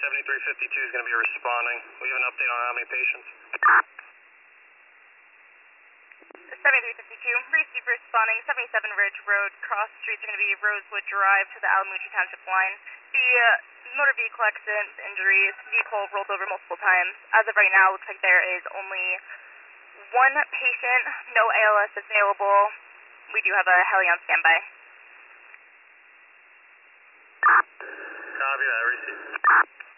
7352 is going to be responding. We have an update on how many patients. 7352, receive responding, 77 Ridge Road. Cross streets are going to be Rosewood Drive to the Alamucci Township line. The motor vehicle accident, injuries, vehicle rolled over multiple times. As of right now, looks like there is only one patient, no ALS available. We do have a heli on standby. Copy that, receive.